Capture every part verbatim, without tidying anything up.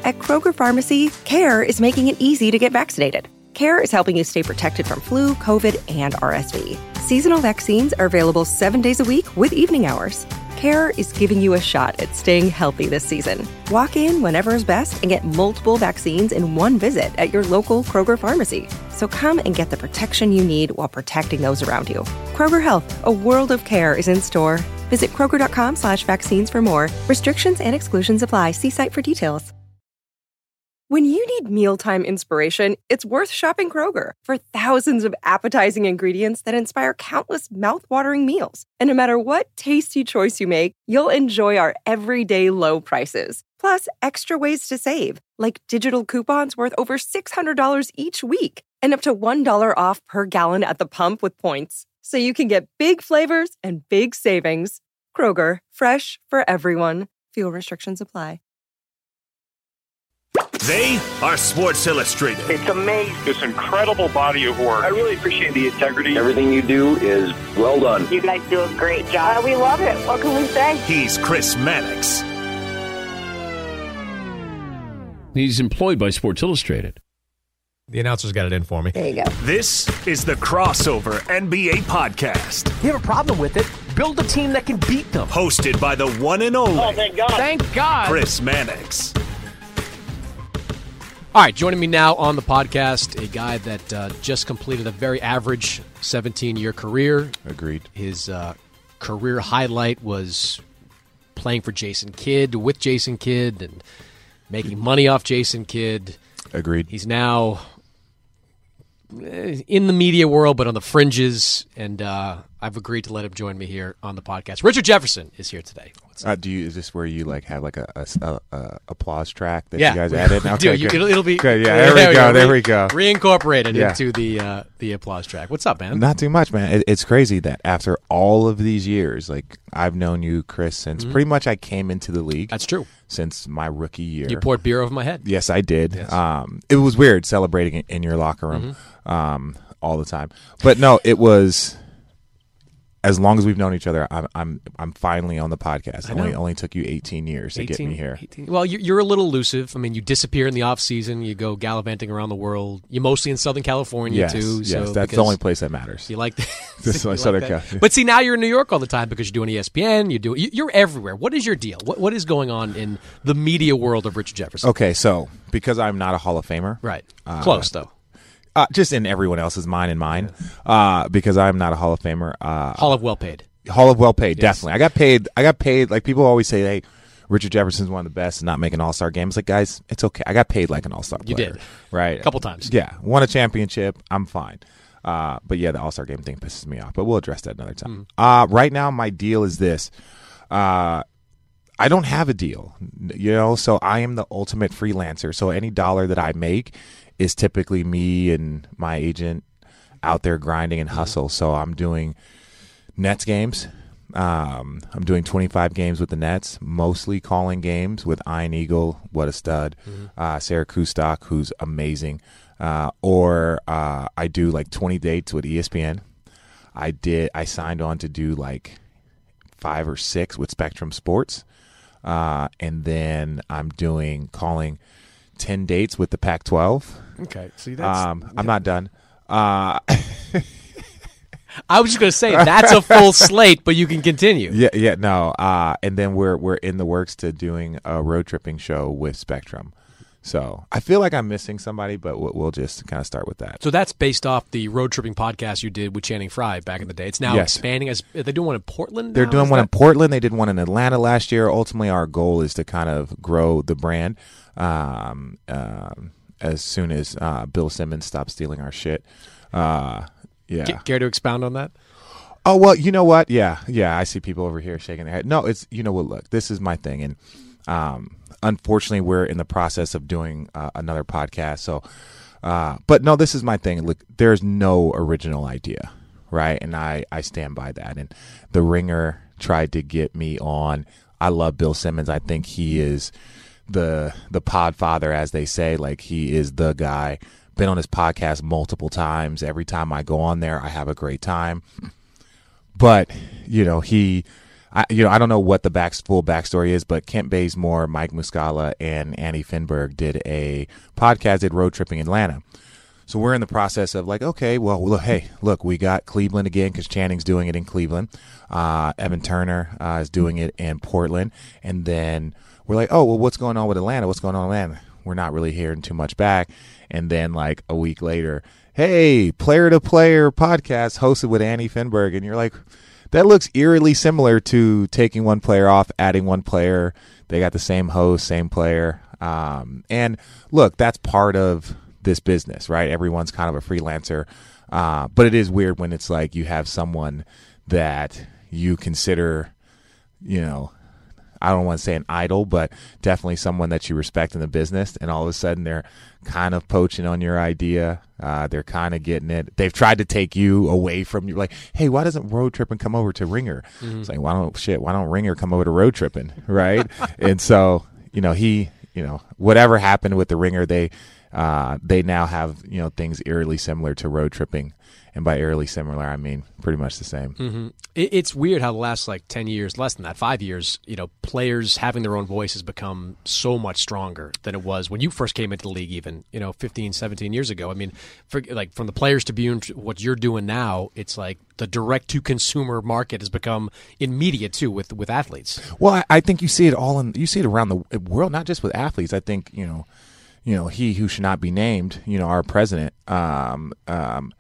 At Kroger Pharmacy, CARE is making it easy to get vaccinated. CARE is helping you stay protected from flu, COVID, and R S V. Seasonal vaccines are available seven days a week with evening hours. CARE is giving you a shot at staying healthy this season. Walk in whenever is best and get multiple vaccines in one visit at your local Kroger Pharmacy. So come and get the protection you need while protecting those around you. Kroger Health, a world of care is in store. Visit Kroger.com slash vaccines for more. Restrictions and exclusions apply. See site for details. When you need mealtime inspiration, it's worth shopping Kroger for thousands of appetizing ingredients that inspire countless mouth-watering meals. And no matter what tasty choice you make, you'll enjoy our everyday low prices. Plus, extra ways to save, like digital coupons worth over six hundred dollars each week and up to one dollar off per gallon at the pump with points. So you can get big flavors and big savings. Kroger, fresh for everyone. Fuel restrictions apply. They are Sports Illustrated. It's amazing. This incredible body of work. I really appreciate the integrity. Everything you do is well done. You guys do a great job. We love it. What can we say? He's Chris Mannix. He's employed by Sports Illustrated. The announcers got it in for me. There you go. This is the Crossover N B A Podcast. You have a problem with it? Build a team that can beat them. Hosted by the one and only. Oh, thank God. Thank God. Chris Mannix. All right, joining me now on the podcast, a guy that uh, just completed a very average seventeen-year career. Agreed. His uh, career highlight was playing for Jason Kidd, with Jason Kidd, and making money off Jason Kidd. Agreed. He's now in the media world, but on the fringes, and uh, I've agreed to let him join me here on the podcast. Richard Jefferson is here today. Uh, do you? Is this where you like have like a, a, a, a applause track that yeah. you guys added? Okay, Dude, you, it'll, it'll be good. Yeah, there, there we go. Re- there we go. Reincorporated yeah. into the uh, the applause track. What's up, man? Not too much, man. It, it's crazy that after all of these years, like I've known you, Chris, since mm-hmm. pretty much I came into the league. That's true. Since my rookie year, you poured beer over my head. Yes, I did. Yes. Um, it was weird celebrating it in your locker room mm-hmm. um, all the time, but no, it was. As long as we've known each other, I'm I'm I'm finally on the podcast. It only only took you eighteen years to eighteen, get me here. eighteen Well, you're a little elusive. I mean, you disappear in the off season. You go gallivanting around the world. You're mostly in Southern California yes, too. Yes, so that's the only place that matters. You like that? This is Southern California. But see, now you're in New York all the time because you're doing E S P N. You do you're everywhere. What is your deal? What what is going on in the media world of Richard Jefferson? Okay, so because I'm not a Hall of Famer, right? Uh, Close though. Uh, just in everyone else's mind and mine, uh, because I'm not a Hall of Famer. Uh, Hall of well paid. Hall of well paid, yes. definitely. I got paid. I got paid. Like people always say, "Hey, Richard Jefferson's one of the best, and not making All Star games." Like guys, it's okay. I got paid like an All Star player. You did, right? A couple times. Yeah, won a championship. I'm fine. Uh, but yeah, the All Star game thing pisses me off. But we'll address that another time. Mm. Uh, right now, my deal is this. Uh, I don't have a deal, you know. So I am the ultimate freelancer. So any dollar that I make is typically me and my agent out there grinding and hustle. So I'm doing Nets games. Um, I'm doing twenty-five games with the Nets, mostly calling games with Ian Eagle, what a stud, mm-hmm. uh, Sarah Kustok, who's amazing, uh, or uh, I do like twenty dates with E S P N. I did. I signed on to do like five or six with Spectrum Sports, uh, and then I'm doing calling ten dates with the Pac twelve. Okay, see that's. Um, I'm not done. Uh, I was just going to say that's a full slate, but you can continue. Yeah, yeah, no. Uh, and then we're we're in the works to doing a road tripping show with Spectrum. So I feel like I'm missing somebody, but we'll, we'll just kind of start with that. So that's based off the road tripping podcast you did with Channing Frye back in the day. It's now yes. expanding. As are they doing one in Portland? They're now? doing Is one that... in Portland. They did one in Atlanta last year. Ultimately, our goal is to kind of grow the brand um, um, as soon as uh, Bill Simmons stops stealing our shit. Uh, yeah. Care to expound on that? Oh, well, you know what? Yeah, yeah. I see people over here shaking their head. No, it's, you know what, look, this is my thing. And um, unfortunately, we're in the process of doing uh, another podcast. So, uh, but no, this is my thing. Look, there's no original idea, right? And I, I stand by that. And The Ringer tried to get me on. I love Bill Simmons. I think he is the the pod father, as they say. Like, he is the guy. Been on his podcast multiple times. Every time I go on there, I have a great time. But, you know, he, I, you know, I don't know what the back, full backstory is, but Kent Bazemore, Mike Muscala, and Andy Finberg did a podcast, did Road Tripping Atlanta. So we're in the process of like, okay, well, look, hey, look, we got Cleveland again because Channing's doing it in Cleveland. Uh, Evan Turner uh, is doing it in Portland. And then we're like, oh, well, what's going on with Atlanta? What's going on in Atlanta? We're not really hearing too much back. And then like a week later, hey, Player to Player podcast hosted with Andy Finberg. And you're like, that looks eerily similar to taking one player off, adding one player. They got the same host, same player. Um, and look, that's part of this business, right? Everyone's kind of a freelancer. Uh, but it is weird when it's like you have someone that you consider, you know, I don't want to say an idol, but definitely someone that you respect in the business. And all of a sudden they're kind of poaching on your idea. Uh, they're kind of getting it. They've tried to take you away from you. Like, hey, why doesn't Road Tripping come over to Ringer? Mm-hmm. It's like, why don't, shit, why don't Ringer come over to Road Tripping, right? And so, you know, he, you know, whatever happened with the Ringer, they, uh, they now have, you know, things eerily similar to Road Tripping. And by eerily similar, I mean pretty much the same. Mm-hmm. It's weird how the last like ten years, less than that, five years, you know, players having their own voice has become so much stronger than it was when you first came into the league, even, you know, fifteen, seventeen years ago. I mean, for, like from the players to be what you're doing now, it's like the direct-to-consumer market has become immediate too with with athletes. Well, I, I think you see it all in, you see it around the world, not just with athletes. I think, you know, you know, he who should not be named, you know, our president, um, um,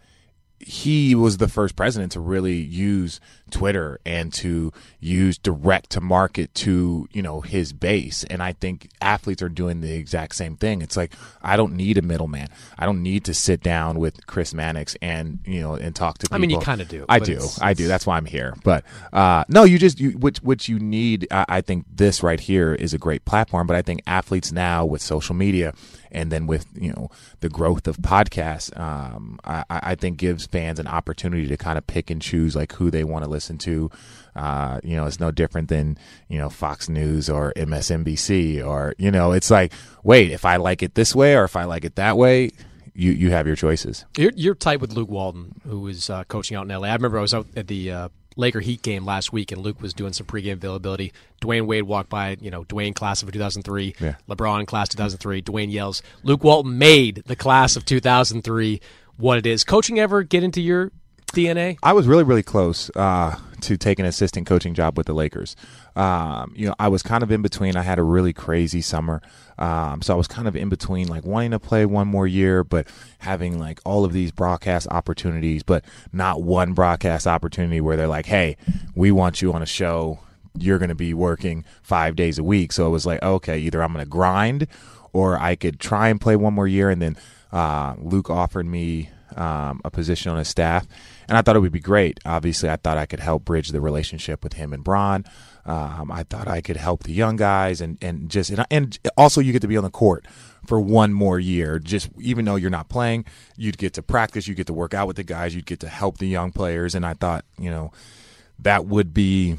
he was the first president to really use Twitter and to use direct to market to, you know, his base. And I think athletes are doing the exact same thing. It's like, I don't need a middleman. I don't need to sit down with Chris Mannix and, you know, and talk to people. I mean, you kind of do. I do. It's, I do. That's why I'm here. But uh, no, you just, you, which, which you need. I, I think this right here is a great platform, but I think athletes now with social media and then with, you know, the growth of podcasts, um, I, I think gives fans an opportunity to kind of pick and choose like who they want to listen to. Uh, you know, it's no different than, you know, Fox News or M S N B C or, you know, it's like, wait, if I like it this way or if I like it that way, you, you have your choices. You're, you're tight with Luke Walton, who is uh, coaching out in L A. I remember I was out at the uh, Laker Heat game last week, and Luke was doing some pregame availability. Dwayne Wade walked by, you know, Dwayne class of two thousand three, yeah. LeBron class two thousand three. Dwayne yells, Luke Walton made the class of two thousand three what it is. Coaching ever get into your D N A? I was really, really close uh, to take an assistant coaching job with the Lakers. Um, you know, I was kind of in between. I had a really crazy summer. Um, so I was kind of in between, like wanting to play one more year, but having like all of these broadcast opportunities, but not one broadcast opportunity where they're like, hey, we want you on a show. You're going to be working five days a week. So it was like, okay, either I'm going to grind or I could try and play one more year. And then uh, Luke offered me um, a position on his staff, and I thought it would be great. Obviously, I thought I could help bridge the relationship with him and Bron. Um, I thought I could help the young guys, and and just and, and also you get to be on the court for one more year. Just even though you're not playing, you'd get to practice, you get to work out with the guys, you'd get to help the young players, and I thought, you know, that would be,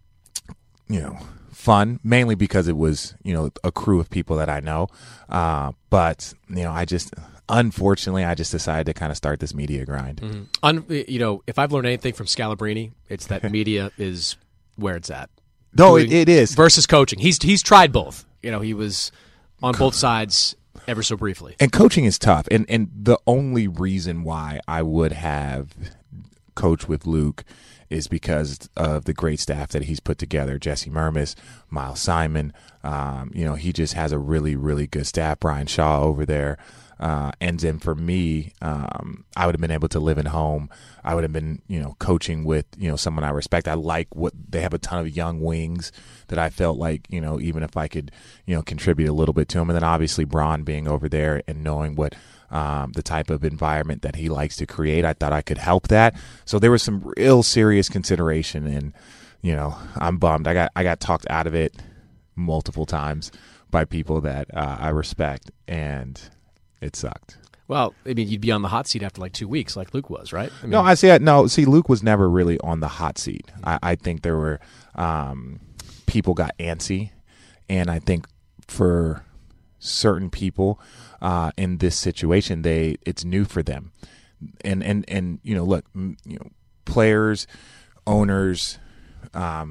you know, fun, mainly because it was, you know, a crew of people that I know. Uh, but you know, I just. Unfortunately, I just decided to kind of start this media grind. Mm-hmm. Un, you know, if I've learned anything from Scalabrine, it's that media is where it's at. No, it, it is. Versus coaching. He's he's tried both. You know, he was on both sides ever so briefly. And coaching is tough. And and the only reason why I would have coached with Luke is because of the great staff that he's put together. Jesse Mermis, Miles Simon. Um, you know, he just has a really, really good staff. Brian Shaw over there. Uh, and then for me, um, I would have been able to live at home. I would have been, you know, coaching with, you know, someone I respect. I like what they have, a ton of young wings that I felt like, you know, even if I could, you know, contribute a little bit to them. And then obviously Bron being over there and knowing what um, the type of environment that he likes to create, I thought I could help that. So there was some real serious consideration, and, you know, I'm bummed. I got I got talked out of it multiple times by people that uh, I respect, and it sucked. Well, I mean, you'd be on the hot seat after like two weeks, like Luke was, right? I mean, no, I see. No, see, Luke was never really on the hot seat. I, I think there were um, people got antsy, and I think for certain people uh, in this situation, they it's new for them, and and and you know, look, you know, players, owners, um,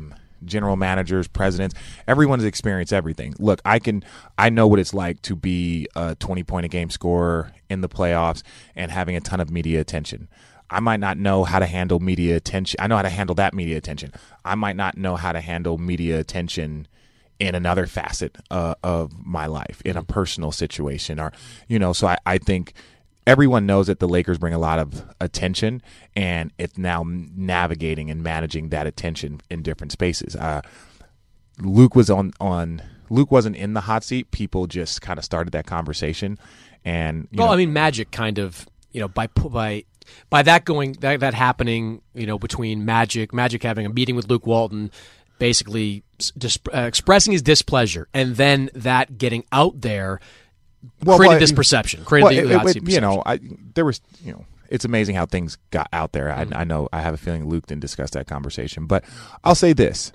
general managers, presidents, everyone has experienced everything. Look, I can, I know what it's like to be a twenty point a game scorer in the playoffs and having a ton of media attention. I might not know how to handle media attention. I know how to handle that media attention. I might not know how to handle media attention in another facet uh, of my life, in a personal situation, or, you know, so I, I think everyone knows that the Lakers bring a lot of attention, and it's now navigating and managing that attention in different spaces. Uh, Luke was on, on Luke wasn't in the hot seat. People just kind of started that conversation, and you well, know, I mean, Magic kind of, you know, by by by that going that that happening, you know, between Magic, Magic having a meeting with Luke Walton, basically dis- uh, expressing his displeasure, and then that getting out there. Well, created well, this perception. Created well, the, it, the hot it, seat you know, perception. I, there was, you know, it's amazing how things got out there. Mm-hmm. I, I know, I have a feeling Luke didn't discuss that conversation, but I'll say this: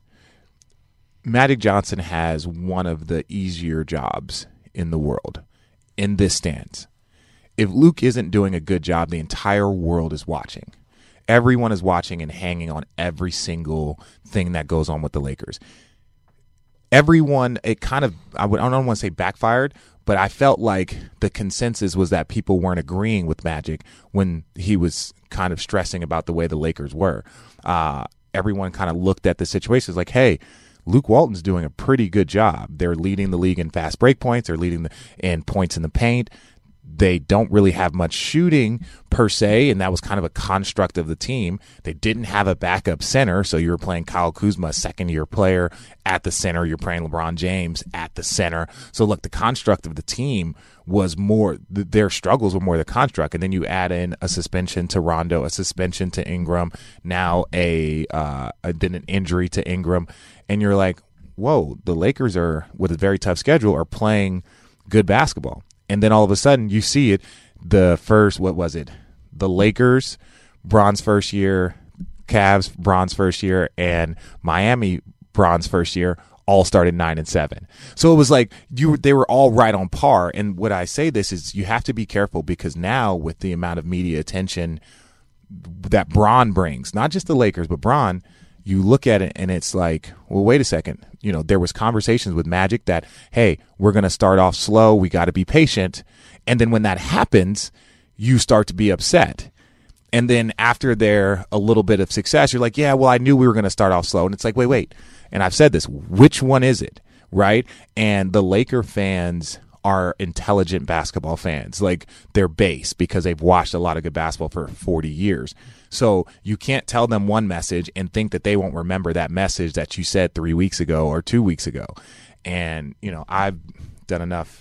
Magic Johnson has one of the easier jobs in the world in this stance. If Luke isn't doing a good job, the entire world is watching. Everyone is watching and hanging on every single thing that goes on with the Lakers. Everyone, it kind of, I, would, I don't want to say backfired, but I felt like the consensus was that people weren't agreeing with Magic when he was kind of stressing about the way the Lakers were. Uh, everyone kind of looked at the situation as like, hey, Luke Walton's doing a pretty good job. They're leading the league in fast break points. They're leading the, in points in the paint. They don't really have much shooting per se, and that was kind of a construct of the team. They didn't have a backup center, so you were playing Kyle Kuzma, a second-year player, at the center. You're playing LeBron James at the center. So, look, the construct of the team was more – their struggles were more the construct, and then you add in a suspension to Rondo, a suspension to Ingram, now a, uh, a then an injury to Ingram, and you're like, whoa, the Lakers are, with a very tough schedule, are playing good basketball. And then all of a sudden you see it, the first, what was it? The Lakers, Bron's first year, Cavs, Bron's first year, and Miami, Bron's first year, all started nine and seven. So it was like you they were all right on par. And what I say this is you have to be careful, because now with the amount of media attention that Bron brings, not just the Lakers, but Bron, you look at it and it's like, well, wait a second. You know, there was conversations with Magic that, hey, we're going to start off slow. We got to be patient. And then when that happens, you start to be upset. And then after there a little bit of success, you're like, yeah, well, I knew we were going to start off slow. And it's like, wait, wait. And I've said this, which one is it? Right. And the Laker fans are intelligent basketball fans, like they're base, because they've watched a lot of good basketball for forty years. So you can't tell them one message and think that they won't remember that message that you said three weeks ago or two weeks ago. And, you know, I've done enough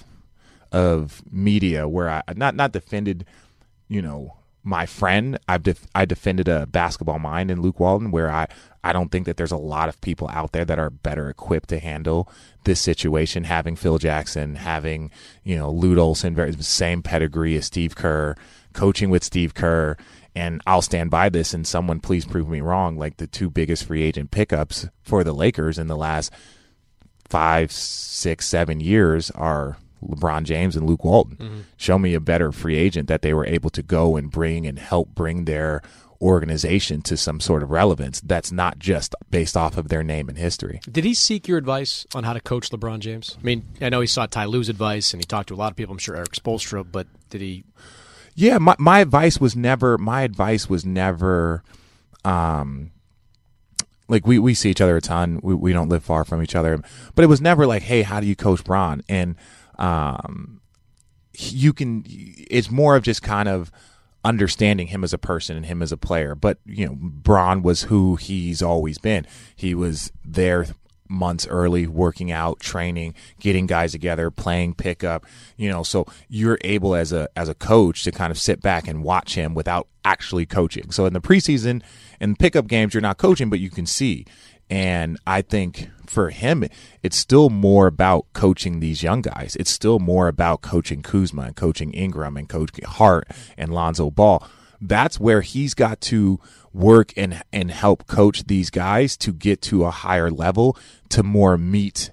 of media where I not, not defended, you know, my friend. I've def- I defended a basketball mind in Luke Walton, where I, I don't think that there's a lot of people out there that are better equipped to handle this situation. Having Phil Jackson, having, you know, Lute Olson, very same pedigree as Steve Kerr, coaching with Steve Kerr. And I'll stand by this, and someone please prove me wrong. Like, the two biggest free agent pickups for the Lakers in the last five, six, seven years are LeBron James and Luke Walton. Mm-hmm. Show me a better free agent that they were able to go and bring and help bring their organization to some sort of relevance that's not just based off of their name and history. Did he seek your advice on how to coach LeBron James? I mean, I know he sought Ty Lue's advice, and he talked to a lot of people. I'm sure Eric Spoelstra, but did he... Yeah, my my advice was never my advice was never um like we, we see each other a ton. We we don't live far from each other. But it was never like, hey, how do you coach Bron? And um you can it's more of just kind of understanding him as a person and him as a player. But, you know, Bron was who he's always been. He was there months early, working out, training, getting guys together, playing pickup, you know, so you're able as a as a coach to kind of sit back and watch him without actually coaching. So in the preseason and pickup games, you're not coaching, but you can see. And I think for him, it's still more about coaching these young guys. It's still more about coaching Kuzma and coaching Ingram and coaching Hart and Lonzo Ball. That's where he's got to work and and help coach these guys to get to a higher level, to more meet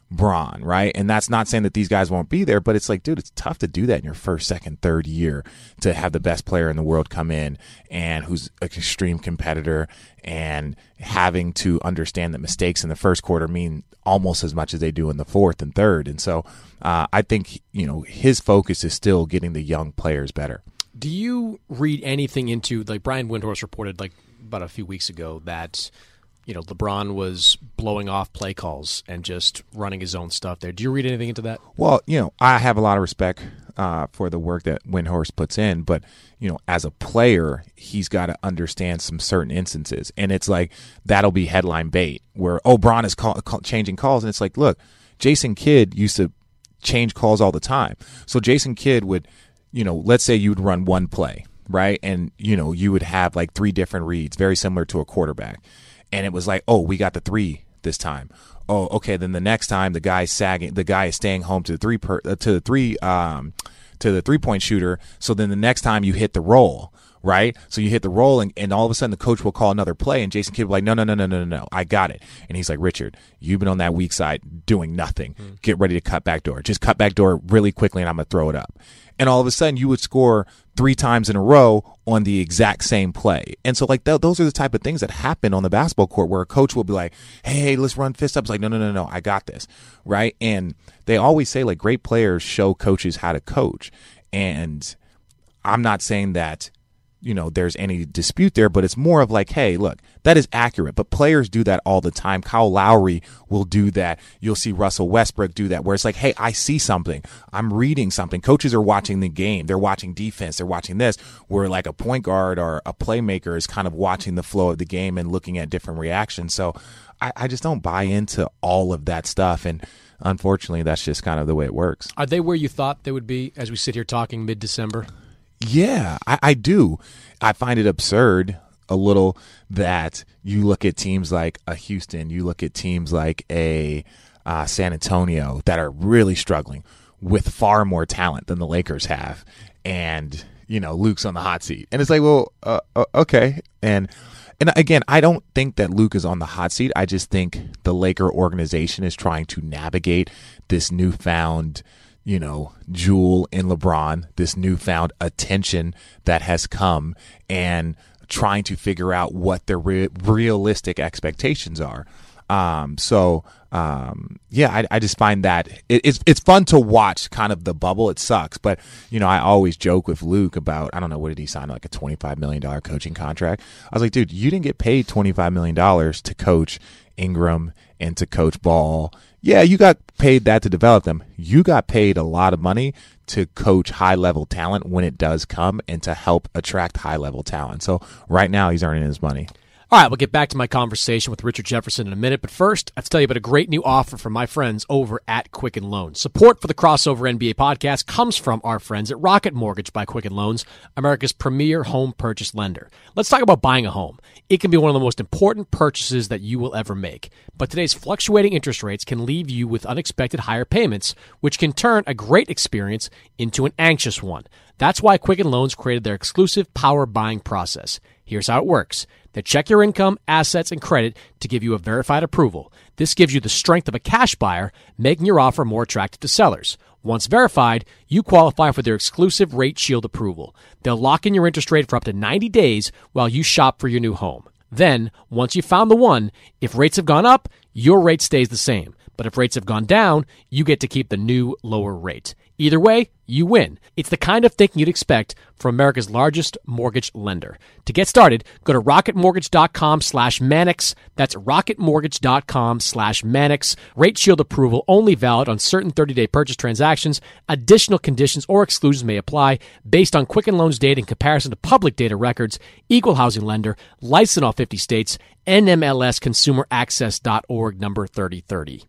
Bron, right? And that's not saying that these guys won't be there, but it's like, dude, it's tough to do that in your first, second, third year to have the best player in the world come in and who's an extreme competitor and having to understand that mistakes in the first quarter mean almost as much as they do in the fourth and third. And so uh, I think, you know, his focus is still getting the young players better. Do you read anything into, like Brian Windhorst reported like about a few weeks ago that, you know, LeBron was blowing off play calls and just running his own stuff there. Do you read anything into that? Well, you know, I have a lot of respect uh, for the work that Windhorst puts in, but, you know, as a player, he's got to understand some certain instances. And it's like, that'll be headline bait where, oh, Bron is call, call, changing calls. And it's like, look, Jason Kidd used to change calls all the time. So Jason Kidd would, you know, let's say you'd run one play, right? And, you know, you would have like three different reads, very similar to a quarterback. And it was like, oh, we got the three this time. Oh, okay. Then the next time, the guy's sagging. The guy is staying home to the three per, uh, to the three um, to the three point shooter. So then the next time you hit the roll, right? So you hit the roll, and, and all of a sudden the coach will call another play, and Jason Kidd will be like, no, no, no, no, no, no, no, I got it. And he's like, Richard, you've been on that weak side doing nothing. Mm. Get ready to cut back door. Just cut back door really quickly, and I'm gonna throw it up. And all of a sudden you would score three times in a row on the exact same play. And so like th- those are the type of things that happen on the basketball court where a coach will be like, hey, hey, let's run fist ups. Like, no, no, no, no, I got this. Right. And they always say like great players show coaches how to coach. And I'm not saying that, you know, there's any dispute there, but it's more of like, hey, look, that is accurate, but players do that all the time. Kyle Lowry will do that. You'll see Russell Westbrook do that, where it's like, hey, I see something. I'm reading something. Coaches are watching the game. They're watching defense. They're watching this, where like a point guard or a playmaker is kind of watching the flow of the game and looking at different reactions. So I, I just don't buy into all of that stuff. And unfortunately, that's just kind of the way it works. Are they where you thought they would be as we sit here talking mid-December? Yeah, I, I do. I find it absurd a little that you look at teams like a Houston, you look at teams like a uh, San Antonio that are really struggling with far more talent than the Lakers have. And, you know, Luke's on the hot seat. And it's like, well, uh, uh, okay. And and again, I don't think that Luke is on the hot seat. I just think the Laker organization is trying to navigate this newfound, you know, jewel in LeBron, this newfound attention that has come, and trying to figure out what their re- realistic expectations are. Um, so, um, yeah, I, I just find that it, it's it's fun to watch kind of the bubble. It sucks, but, you know, I always joke with Luke about, I don't know, what did he sign, like a twenty-five million dollars coaching contract? I was like, dude, you didn't get paid twenty-five million dollars to coach Ingram and to coach Ball. Yeah, you got paid that to develop them. You got paid a lot of money to coach high-level talent when it does come and to help attract high-level talent. So right now he's earning his money. All right, we'll get back to my conversation with Richard Jefferson in a minute, but first, I have to tell you about a great new offer from my friends over at Quicken Loans. Support for the Crossover N B A podcast comes from our friends at Rocket Mortgage by Quicken Loans, America's premier home purchase lender. Let's talk about buying a home. It can be one of the most important purchases that you will ever make, but today's fluctuating interest rates can leave you with unexpected higher payments, which can turn a great experience into an anxious one. That's why Quicken Loans created their exclusive power buying process. Here's how it works. They check your income, assets, and credit to give you a verified approval. This gives you the strength of a cash buyer, making your offer more attractive to sellers. Once verified, you qualify for their exclusive Rate Shield approval. They'll lock in your interest rate for up to ninety days while you shop for your new home. Then, once you've found the one, if rates have gone up, your rate stays the same. But if rates have gone down, you get to keep the new lower rate. Either way, you win. It's the kind of thinking you'd expect from America's largest mortgage lender. To get started, go to rocketmortgage.com slash Mannix. That's rocketmortgage.com slash Mannix. Rate Shield approval only valid on certain thirty-day purchase transactions. Additional conditions or exclusions may apply based on Quicken Loans data in comparison to public data records. Equal housing lender. Licensed in all fifty states. N M L S consumer access dot org number thirty thirty.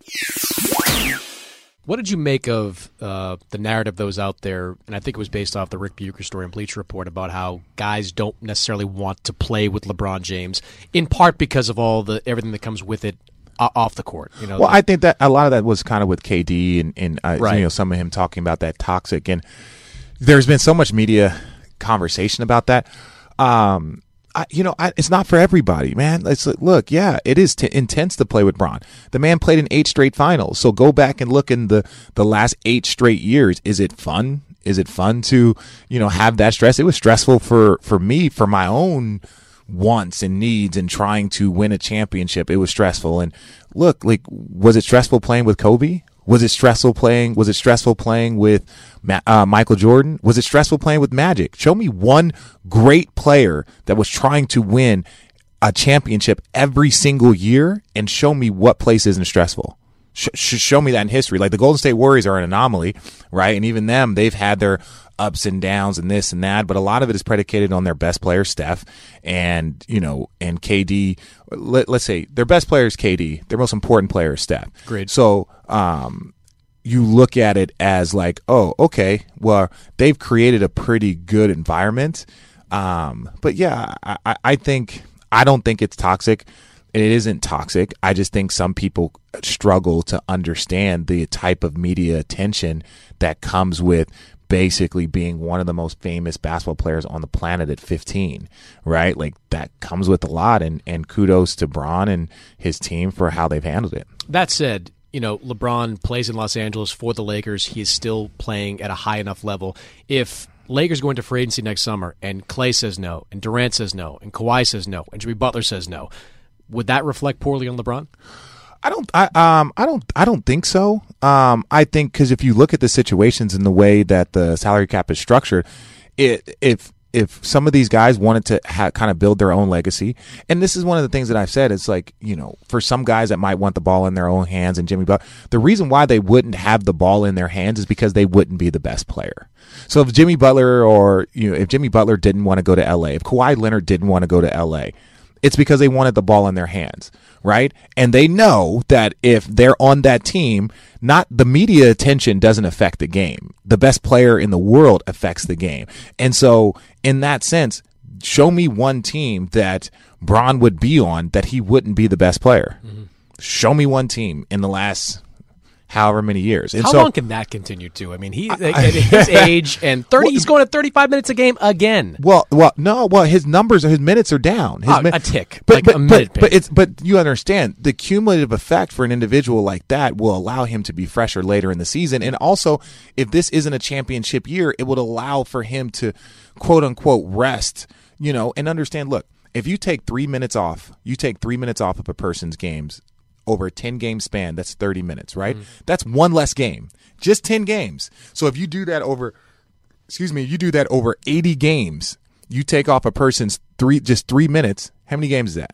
What did you make of uh, the narrative that was out there, and I think it was based off the Rick Bucher story and Bleacher Report, about how guys don't necessarily want to play with LeBron James, in part because of all the everything that comes with it uh, off the court? You know, well, the, I think that a lot of that was kind of with K D and, and uh, right. you know, some of him talking about that toxic, and there's been so much media conversation about that. Um, I, you know, I, it's not for everybody, man. It's like, look, yeah, it is t- intense to play with Bron. The man played in eight straight finals. So go back and look in the, the last eight straight years. Is it fun? Is it fun to, you know, have that stress? It was stressful for, for me, for my own wants and needs and trying to win a championship. It was stressful. And look, like, was it stressful playing with Kobe? Was it stressful playing? Was it stressful playing with uh, Michael Jordan? Was it stressful playing with Magic? Show me one great player that was trying to win a championship every single year, and show me what place isn't stressful. Sh- show me that in history. Like the Golden State Warriors are an anomaly, right? And even them, they've had their ups and downs and this and that, but a lot of it is predicated on their best player, Steph, and you know, and K D. Let, let's say their best player is K D. Their most important player is Steph. Great. So, um, you look at it as like, oh, okay, well, they've created a pretty good environment. Um, but yeah, I, I think I don't think it's toxic. It isn't toxic. I just think some people struggle to understand the type of media attention that comes with basically being one of the most famous basketball players on the planet at fifteen, right? Like that comes with a lot, and, and kudos to Bron and his team for how they've handled it. That said, you know, LeBron plays in Los Angeles for the Lakers. He is still playing at a high enough level. If Lakers go into free agency next summer and Klay says no, and Durant says no, and Kawhi says no, and Jimmy Butler says no, would that reflect poorly on LeBron? I don't. I um. I don't. I don't think so. Um. I think because if you look at the situations and the way that the salary cap is structured, it if if some of these guys wanted to ha- kind of build their own legacy, and this is one of the things that I've said. It's like, you know, for some guys that might want the ball in their own hands, and Jimmy Butler, the reason why they wouldn't have the ball in their hands is because they wouldn't be the best player. So if Jimmy Butler or you know if Jimmy Butler didn't want to go to L A, if Kawhi Leonard didn't want to go to L A, it's because they wanted the ball in their hands, right? And they know that if they're on that team, not the media attention doesn't affect the game. The best player in the world affects the game. And so in that sense, show me one team that Bron would be on that he wouldn't be the best player. Mm-hmm. Show me one team in the last however many years. And How so, long can that continue to? I mean, he at his age and thirty, well, he's going at thirty-five minutes a game again. Well, well, no, well, his numbers, his minutes are down. His uh, min- a tick, but, like but, a minute. But, but it's but you understand the cumulative effect for an individual like that will allow him to be fresher later in the season, and also if this isn't a championship year, it would allow for him to quote unquote rest. You know, and understand. Look, if you take three minutes off, you take three minutes off of a person's games. Over a ten-game span, that's thirty minutes, right? Mm. That's one less game. Just ten games. So if you do that over, excuse me, you do that over eighty games, you take off a person's three, just three minutes. How many games is that?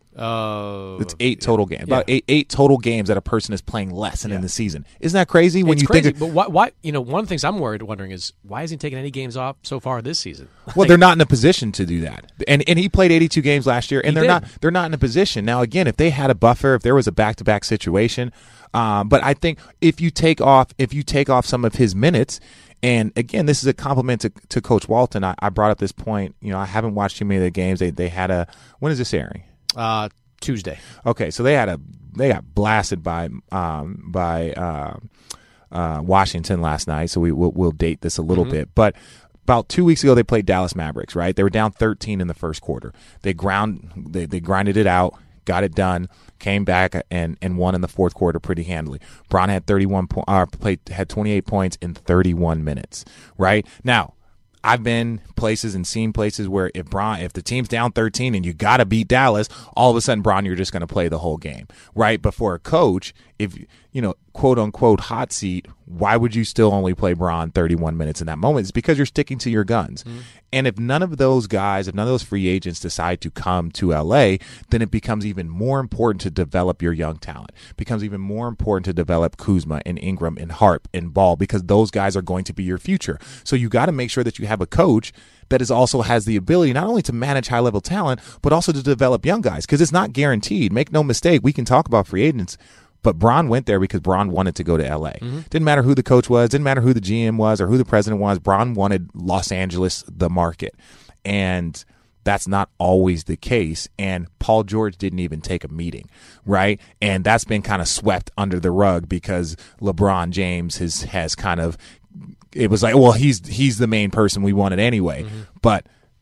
Uh, it's eight total games. Yeah. About eight, eight total games that a person is playing less than yeah. in the season. Isn't that crazy? When it's you crazy, think, of, but why, why? You know, one of the things I'm worried, wondering is why hasn't he taken any games off so far this season? Well, they're not in a position to do that, and and he played eighty-two games last year, and he they're did. not they're not in a position now. Again, if they had a buffer, if there was a back-to-back situation, um, but I think if you take off if you take off some of his minutes. And again, this is a compliment to, to Coach Walton. I, I brought up this point. You know, I haven't watched too many of the games. They they had a when is this airing? Uh, Tuesday. Okay, so they had a they got blasted by um, by uh, uh, Washington last night. So we we'll, we'll date this a little mm-hmm. bit, but about two weeks ago they played Dallas Mavericks. Right, they were down thirteen in the first quarter. They ground they they grinded it out, got it done, came back and, and won in the fourth quarter pretty handily. Bron had thirty-one po- uh, played had twenty-eight points in thirty-one minutes. Right now. I've been places and seen places where if Bron, if the team's down thirteen and you got to beat Dallas, all of a sudden, Bron, you're just going to play the whole game, right? But for a coach, if, you know, quote unquote hot seat, why would you still only play Bron thirty-one minutes in that moment? It's because you're sticking to your guns. Mm-hmm. And if none of those guys, if none of those free agents decide to come to L A, then it becomes even more important to develop your young talent. It becomes even more important to develop Kuzma and Ingram and Harp and Ball because those guys are going to be your future. So you got to make sure that you have a coach that is also has the ability not only to manage high-level talent, but also to develop young guys because it's not guaranteed. Make no mistake, we can talk about free agents, but Bron went there because Bron wanted to go to L A. Mm-hmm. Didn't matter who the coach was, didn't matter who the G M was or who the president was. Bron wanted Los Angeles, the market. And that's not always the case. And Paul George didn't even take a meeting, right? And that's been kind of swept under the rug because LeBron James has, has kind of – it was like, well, he's he's the main person we wanted anyway. Mm-hmm. But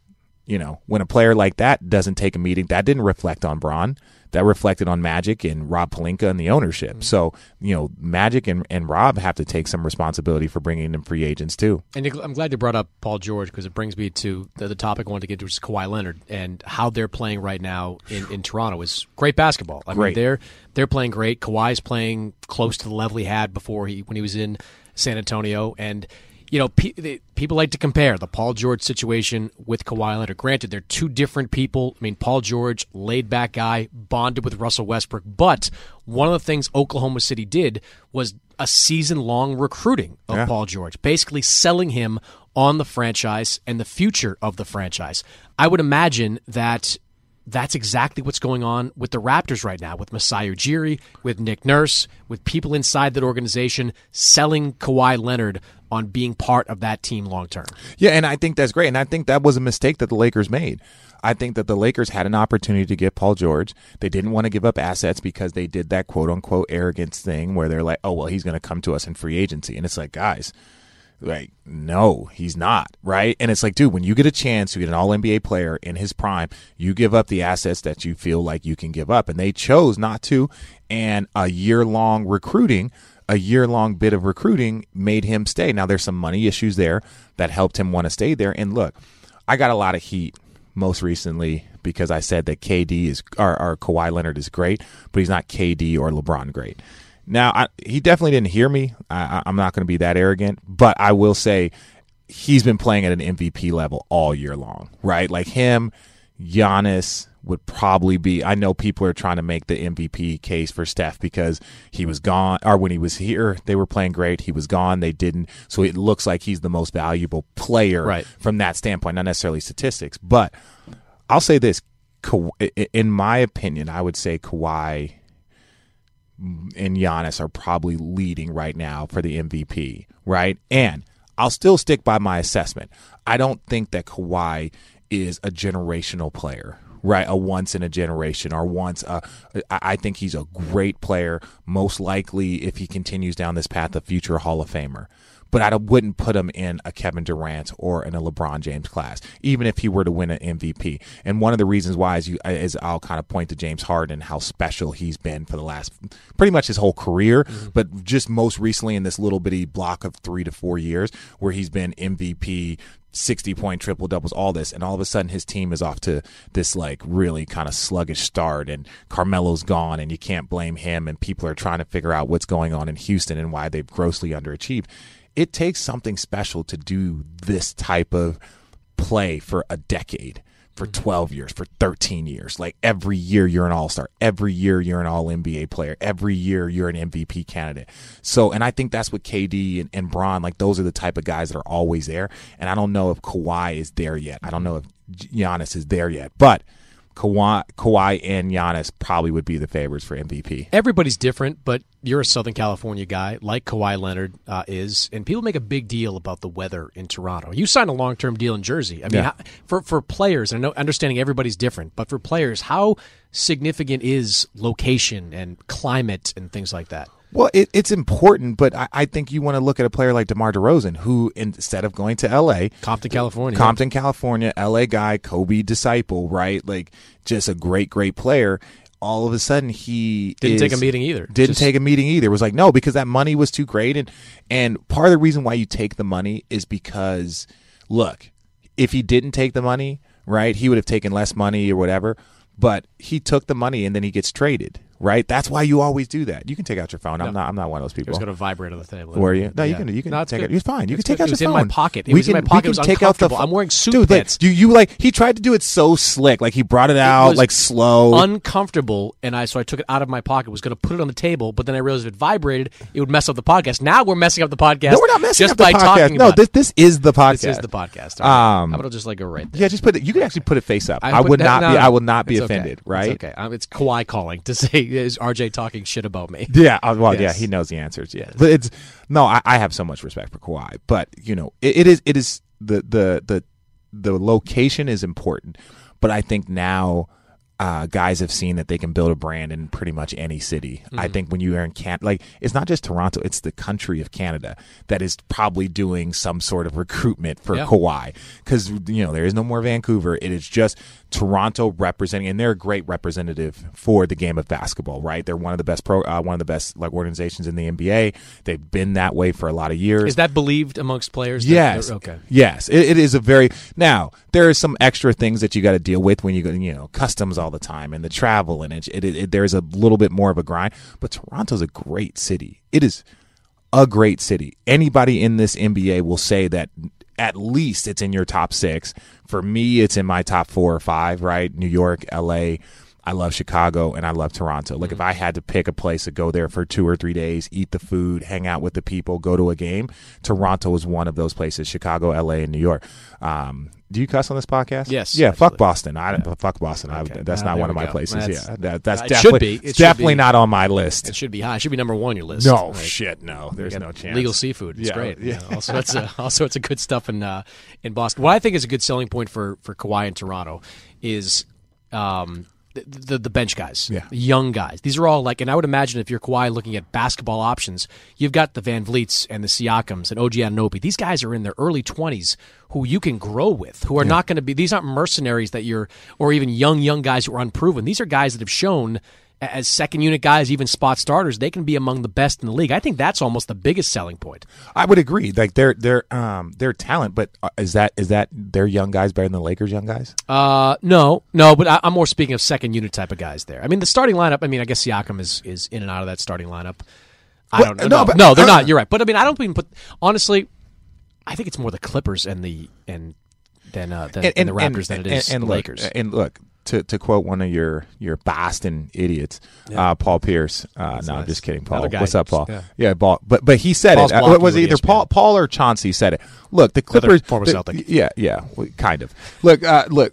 you know, when a player like that doesn't take a meeting, that didn't reflect on Bron. That reflected on Magic and Rob Pelinka and the ownership. Mm-hmm. So, you know, Magic and, and Rob have to take some responsibility for bringing in free agents too. And I'm glad you brought up Paul George because it brings me to the, the topic I wanted to get to, which is Kawhi Leonard and how they're playing right now in, in Toronto is great basketball. I great. mean, they're they're playing great. Kawhi's playing close to the level he had before he when he was in San Antonio, and you know, pe- they, people like to compare the Paul George situation with Kawhi Leonard. Granted, they're two different people. I mean, Paul George, laid-back guy, bonded with Russell Westbrook. But one of the things Oklahoma City did was a season-long recruiting of yeah. Paul George, basically selling him on the franchise and the future of the franchise. I would imagine that that's exactly what's going on with the Raptors right now, with Masai Ujiri, with Nick Nurse, with people inside that organization selling Kawhi Leonard on being part of that team long term. Yeah, and I think that's great. And I think that was a mistake that the Lakers made. I think that the Lakers had an opportunity to get Paul George. They didn't want to give up assets because they did that quote-unquote arrogance thing where they're like, oh, well, he's going to come to us in free agency. And it's like, guys, like, no, he's not, right? And it's like, dude, when you get a chance to get an all N B A player in his prime, you give up the assets that you feel like you can give up. And they chose not to. And a year-long recruiting, a year-long bit of recruiting made him stay. Now, there's some money issues there that helped him want to stay there. And look, I got a lot of heat most recently because I said that K D is, or, or Kawhi Leonard is great, but he's not K D or LeBron great. Now, I, he definitely didn't hear me. I, I'm not going to be that arrogant, but I will say he's been playing at an M V P level all year long, right? Like him, Giannis would probably be – I know people are trying to make the M V P case for Steph because he was gone – or when he was here, they were playing great. He was gone. They didn't. So it looks like he's the most valuable player right. from that standpoint, not necessarily statistics. But I'll say this. In my opinion, I would say Kawhi – and Giannis are probably leading right now for the M V P, right? And I'll still stick by my assessment. I don't think that Kawhi is a generational player, right? A once in a generation or once. A, I think he's a great player, most likely if he continues down this path, a future Hall of Famer. But I wouldn't put him in a Kevin Durant or in a LeBron James class, even if he were to win an M V P. And one of the reasons why is, you, is I'll kind of point to James Harden, how special he's been for the last pretty much his whole career, mm-hmm. but just most recently in this little bitty block of three to four years where he's been M V P, sixty-point triple-doubles, all this, and all of a sudden his team is off to this like really kind of sluggish start, and Carmelo's gone, and you can't blame him, and people are trying to figure out what's going on in Houston and why they've grossly underachieved. It takes something special to do this type of play for a decade, for twelve years, for thirteen years. Like every year you're an all-star. Every year you're an all N B A player. Every year you're an M V P candidate. So, and I think that's what K D and, and Bron, like those are the type of guys that are always there. And I don't know if Kawhi is there yet. I don't know if Giannis is there yet. But Kawhi, Kawhi and Giannis probably would be the favorites for M V P. Everybody's different, but you're a Southern California guy like Kawhi Leonard uh, is, and people make a big deal about the weather in Toronto. You signed a long-term deal in Jersey. I mean, yeah. how, for for players, and I know understanding everybody's different, but for players, how significant is location and climate and things like that? Well, it, it's important, but I, I think you want to look at a player like DeMar DeRozan, who instead of going to L A, Compton, California, Compton, California, L A guy, Kobe disciple, right? Like just a great, great player. All of a sudden, he didn't is, take a meeting either. Didn't just, take a meeting either. It was like no, because that money was too great, and and part of the reason why you take the money is because look, if he didn't take the money, right, he would have taken less money or whatever. But he took the money and then he gets traded, right? That's why you always do that. You can take out your phone. No. I'm not. I'm not one of those people. It was going to vibrate on the table. Were you? No, yeah. you can. You can no, take good. it. You're fine. You it's can take good. out it your was phone. in my pocket. It we was can, in my pocket. We It was can take out the. uncomfortable. I'm wearing suit Dude, pants. like, you you like he tried to do it so slick. Like he brought it out it like slow, uncomfortable, and I so I took it out of my pocket. Was going to put it on the table, but then I realized if it vibrated, it would mess up the podcast. Now we're messing up the podcast. No, we're not messing just up the by podcast. talking No, about this this is the podcast. This is the podcast. All right. Um, I'm going to just like go right there. Yeah, just put it. You can actually put it face up. I, I would not no, be. no, I will not be it's offended. Okay. Right? It's okay. Um, it's Kawhi calling to say is R J talking shit about me. Yeah, uh, well, Yes. yeah, he knows the answers. Yeah, but it's no. I, I have so much respect for Kawhi, but you know, it, it is. It is the the the the location is important, but I think now uh, guys have seen that they can build a brand in pretty much any city. Mm-hmm. I think when you are in Can, like it's not just Toronto, it's the country of Canada that is probably doing some sort of recruitment for yeah. Kawhi, because you know there is no more Vancouver. It is just Toronto representing, and they're a great representative for the game of basketball. Right, they're one of the best pro, uh, one of the best like organizations in the N B A. They've been that way for a lot of years. Is that believed amongst players? Yes. Okay. Yes, it, it is a very now. There are some extra things that you got to deal with when you go, you know, customs all the time and the travel, and it, it, it, there's a little bit more of a grind. But Toronto's a great city. It is a great city. Anybody in this N B A will say that at least it's in your top six. For me, it's in my top four or five, right? New York, L A, I love Chicago, and I love Toronto. Like, mm-hmm. if I had to pick a place to go there for two or three days, eat the food, hang out with the people, go to a game, Toronto is one of those places. Chicago, L A, and New York. Um, do you cuss on this podcast? Yes. Yeah, absolutely. fuck Boston. I yeah. Fuck Boston. Okay. I, that's uh, not one of my go. places. That's, yeah, that, that's uh, definitely, it should be. It definitely should be. not on my list. It should be high. It should be number one on your list. No, right? shit, no. There's no chance. Legal seafood. It's yeah, great. Yeah. You know, also, it's a, also it's a good stuff in uh, in Boston. What I think is a good selling point for, for Kawhi in Toronto is um, the, the the bench guys, yeah. the young guys. These are all like, and I would imagine if you're Kawhi looking at basketball options, you've got the Van Vliets and the Siakams and O G Anunoby. These guys are in their early twenties who you can grow with, who are yeah. not going to be, these aren't mercenaries that you're, or even young, young guys who are unproven. These are guys that have shown as second unit guys, even spot starters, they can be among the best in the league. I think that's almost the biggest selling point. I would agree. Like they're they're um they're talent, but is that is that their young guys better than the Lakers' young guys? Uh, no, no. But I, I'm more speaking of second unit type of guys there. I mean, the starting lineup. I mean, I guess Siakam is is in and out of that starting lineup. I don't know. No, No, but, no they're uh, not. You're right. But I mean, I don't even put honestly. I think it's more the Clippers and the and than uh, than, and, than the Raptors and, than it is and, and the look, Lakers. And look. To, to quote one of your, your Boston idiots, yeah. uh, Paul Pierce. Uh, no, nice. I'm just kidding, Paul. Guy, What's up, Paul? Yeah, yeah Paul. But but he said Paul's it. Uh, was it either E S P N. Paul Paul or Chauncey said it? Look, the Clippers. Another former the, Celtic. Yeah, yeah, well, kind of. Look, uh, look.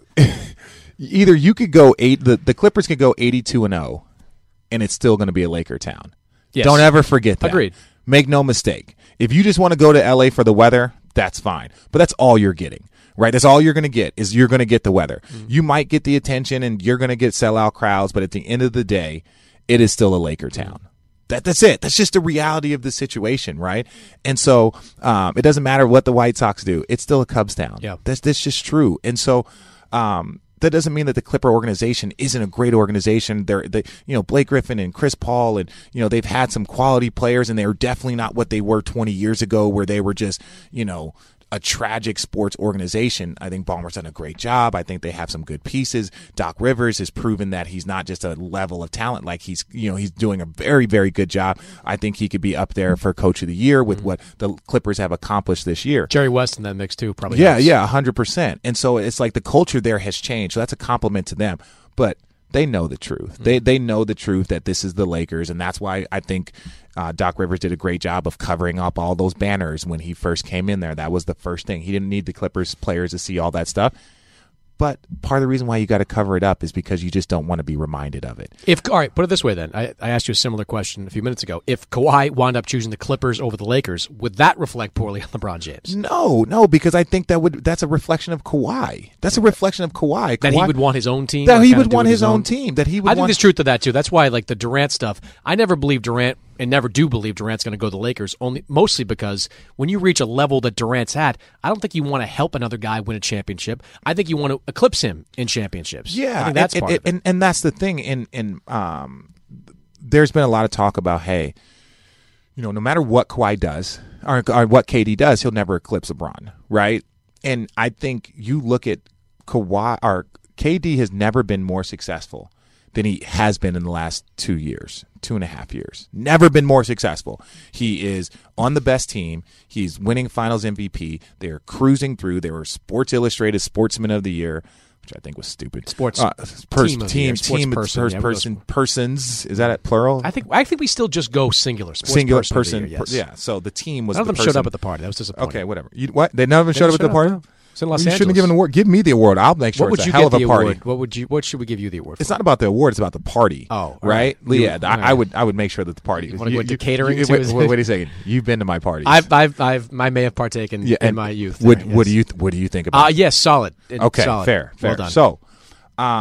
Either you could go eight. The, the Clippers could go eighty-two and zero, and it's still going to be a Laker town. Yes. Don't ever forget that. Agreed. Make no mistake. If you just want to go to L A for the weather, that's fine. But that's all you're getting. Right, that's all you're going to get is you're going to get the weather. Mm-hmm. You might get the attention and you're going to get sellout crowds, but at the end of the day, it is still a Laker town. That that's it. That's just the reality of the situation, right? And so um, it doesn't matter what the White Sox do; it's still a Cubs town. Yeah, that's that's just true. And so um, that doesn't mean that the Clipper organization isn't a great organization. They're they, you know, Blake Griffin and Chris Paul, and you know they've had some quality players, and they are definitely not what they were twenty years ago, where they were just you know. a tragic sports organization. I think Ballmer's done a great job. I think they have some good pieces. Doc Rivers has proven that he's not just a level of talent. Like he's, you know, he's doing a very, very good job. I think he could be up there for Coach of the Year with mm-hmm. what the Clippers have accomplished this year. Jerry West in that mix too, probably. Yeah, helps. yeah, one hundred percent. And so it's like the culture there has changed. So that's a compliment to them. But they know the truth. Mm-hmm. They they know the truth that this is the Lakers, and that's why I think uh, Doc Rivers did a great job of covering up all those banners when he first came in there. That was the first thing. He didn't need the Clippers players to see all that stuff. But part of the reason why you got to cover it up is because you just don't want to be reminded of it. If all right, put it this way then. I, I asked you a similar question a few minutes ago. If Kawhi wound up choosing the Clippers over the Lakers, would that reflect poorly on LeBron James? No, no, because I think that would that's a reflection of Kawhi. That's a reflection of Kawhi. That Kawhi, he would want his own team. That he would want want his, his own own team. That he would. I think want... there's truth to that too. That's why, like the Durant stuff, I never believed Durant. And never do believe Durant's going to go to the Lakers, only mostly because when you reach a level that Durant's at, I don't think you want to help another guy win a championship. I think you want to eclipse him in championships. Yeah, I think that's and, part and, of it. And, and that's the thing. And, and um, there's been a lot of talk about, hey, you know, no matter what Kawhi does or, or what K D does, he'll never eclipse LeBron, right? And I think you look at Kawhi or K D has never been more successful than he has been in the last two years, two and a half years. Never been more successful. He is on the best team. He's winning Finals M V P. They're cruising through. They were Sports Illustrated Sportsman of the Year, which I think was stupid. Sports uh, pers- team, of team, year, sports team, person, pers- yeah, person, persons. Is that at plural? I think I think we still just go singular. Sports Singular person. person. Of the year, yes. per- yeah. So the team was. None of the them person. showed up at the party. That was disappointing. Okay, whatever. You, what? They none of them showed up at the party. No. It's in Los you Angeles. shouldn't have given an award. Give me the award. I'll make sure what would it's you a hell get of a the party. Award? What would you? What should we give you the award for? It's not about the award. It's about the party. Oh, right. right. Yeah, You, I, right. I would. I would make sure that the party. You want to go into catering? You, too? wait, wait, wait a second. You've been to my parties. I've, I've, I've, I may have partaken yeah, in my youth. Would, there, what yes. do you, what do you think about? Uh, it? yes, solid. Okay, solid. fair, fair. Well done. So, um,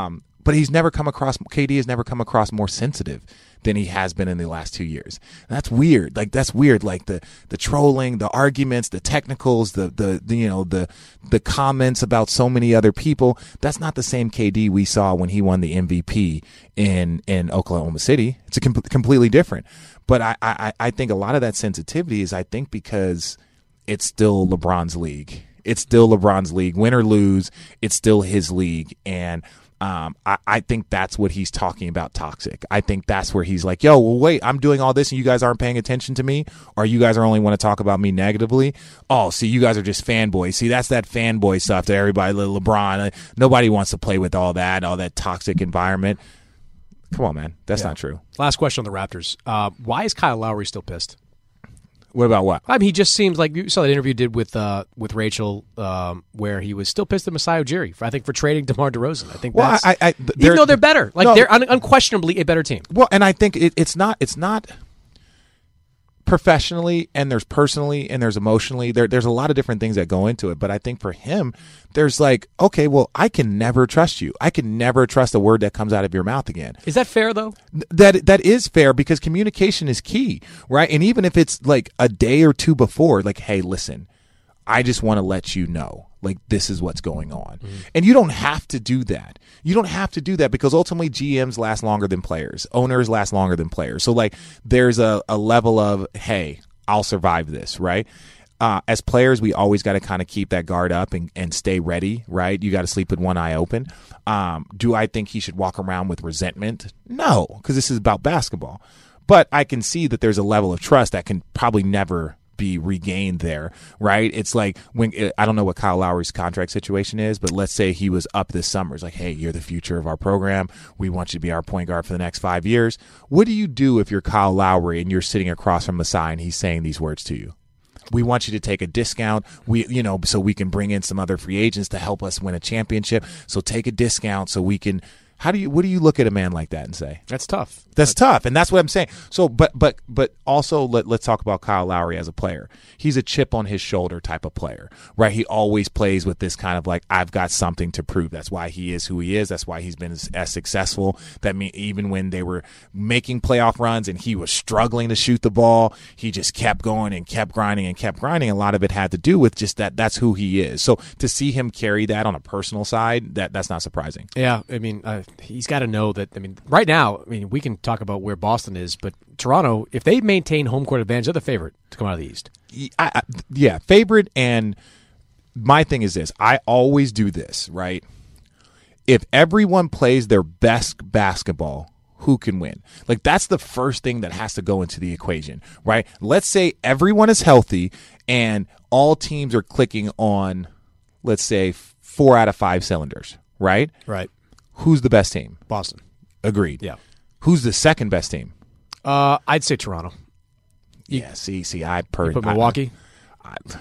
but he's never come across, K D has never come across more sensitive than he has been in the last two years. And that's weird. Like, that's weird. Like the, the trolling, the arguments, the technicals, the, the, the, you know, the, the comments about so many other people. That's not the same K D we saw when he won the M V P in, in Oklahoma City. It's a com- completely different. But I, I, I think a lot of that sensitivity is, I think, because it's still LeBron's league. It's still LeBron's league. Win or lose, it's still his league. And, Um, I, I think that's what he's talking about, toxic. I think that's where he's like, yo, well, wait, I'm doing all this and you guys aren't paying attention to me? Or you guys are only want to talk about me negatively? Oh, see, you guys are just fanboys. See, that's that fanboy stuff to everybody, Le- LeBron. Uh, nobody wants to play with all that, all that toxic environment. Come on, man. That's yeah. not true. Last question on the Raptors. Uh, why is Kyle Lowry still pissed? What about what? I mean, he just seems like you saw that interview he did with uh, with Rachel, um, where he was still pissed at Masai Ujiri for I think for trading DeMar DeRozan. I think well, that's I, I, even though they're better, like no, they're un- unquestionably a better team. Well, and I think it, it's not it's not professionally, and there's personally, and there's emotionally. There, there's a lot of different things that go into it. But I think for him, there's like, okay, well, I can never trust you. I can never trust a word that comes out of your mouth again. Is that fair, though? That that is fair, because communication is key, right? And even if it's like a day or two before, like, hey, listen, I just want to let you know, like, this is what's going on. Mm-hmm. And you don't have to do that. You don't have to do that, because ultimately G Ms last longer than players. Owners last longer than players. So, like, there's a, a level of, hey, I'll survive this, right? Uh, as players, we always got to kind of keep that guard up and, and stay ready, right? You got to sleep with one eye open. Um, do I think he should walk around with resentment? No, because this is about basketball. But I can see that there's a level of trust that can probably never be regained there, right? It's like when I don't know what Kyle Lowry's contract situation is, but let's say he was up this summer. It's like, hey, you're the future of our program. We want you to be our point guard for the next five years. What do you do if you're Kyle Lowry and you're sitting across from Masai and he's saying these words to you? We want you to take a discount. We, you know, so we can bring in some other free agents to help us win a championship. So take a discount so we can. How do you? What do you look at a man like that and say? That's tough. That's, that's tough, and that's what I'm saying. So, but but but also let, let's talk about Kyle Lowry as a player. He's a chip on his shoulder type of player, right? He always plays with this kind of like, I've got something to prove. That's why he is who he is. That's why he's been as, as successful. That mean even when they were making playoff runs and he was struggling to shoot the ball, he just kept going and kept grinding and kept grinding. A lot of it had to do with just that. That's who he is. So to see him carry that on a personal side, that that's not surprising. Yeah, I mean, uh, he's got to know that. I mean, right now, I mean, we can talk about where Boston is, but Toronto, if they maintain home court advantage, they're the favorite to come out of the East. I, I, yeah, favorite. And my thing is this: I always do this, right? If everyone plays their best basketball, who can win? Like, that's the first thing that has to go into the equation, right? Let's say everyone is healthy and all teams are clicking on, let's say, four out of five cylinders, right? Right. Who's the best team? Boston. Agreed. Yeah. Who's the second best team? Uh, I'd say Toronto. You, yeah. See, see, I per- you put Milwaukee. I, I,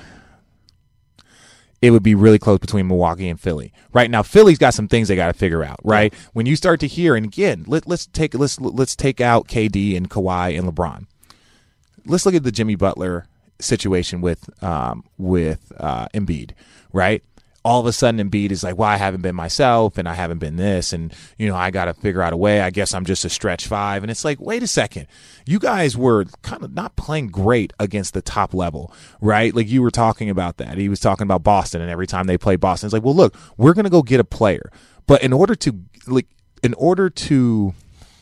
it would be really close between Milwaukee and Philly. Right now, Philly's got some things they got to figure out. Right. Yeah. When you start to hear, and again, let, let's take let's let's take out K D and Kawhi and LeBron. Let's look at the Jimmy Butler situation with um, with uh, Embiid. Right. All of a sudden, Embiid is like, well, I haven't been myself, and I haven't been this, and, you know, I got to figure out a way. I guess I'm just a stretch five. And it's like, wait a second. You guys were kind of not playing great against the top level, right? Like, you were talking about that. He was talking about Boston, and every time they play Boston, it's like, well, look, we're going to go get a player. But in order to, like, in order to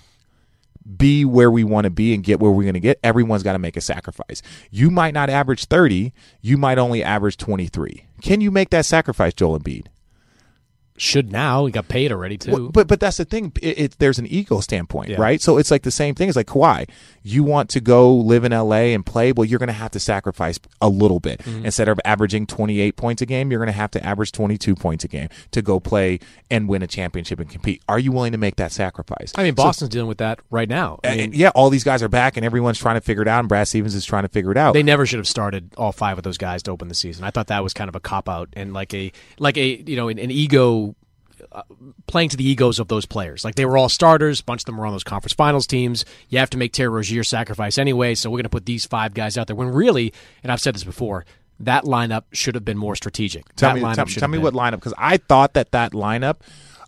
be where we want to be and get where we're going to get, everyone's got to make a sacrifice. You might not average thirty. You might only average twenty-three. Can you make that sacrifice, Joel Embiid? Should now. He got paid already, too. Well, but but that's the thing. It, it, there's an ego standpoint, yeah. right? So it's like the same thing. It's like Kawhi. You want to go live in L A and play? Well, you're going to have to sacrifice a little bit. Mm-hmm. Instead of averaging twenty-eight points a game, you're going to have to average twenty-two points a game to go play and win a championship and compete. Are you willing to make that sacrifice? I mean, Boston's so, dealing with that right now. I mean, yeah, all these guys are back, and everyone's trying to figure it out, and Brad Stevens is trying to figure it out. They never should have started all five of those guys to open the season. I thought that was kind of a cop-out and like a, like a you know, an, an ego – Uh, playing to the egos of those players. Like, they were all starters. A bunch of them were on those conference finals teams. You have to make Terry Rozier sacrifice anyway, so we're going to put these five guys out there. When really, and I've said this before, that lineup should have been more strategic. Tell that me, lineup tell, should tell have me been. what lineup, because I thought that that lineup,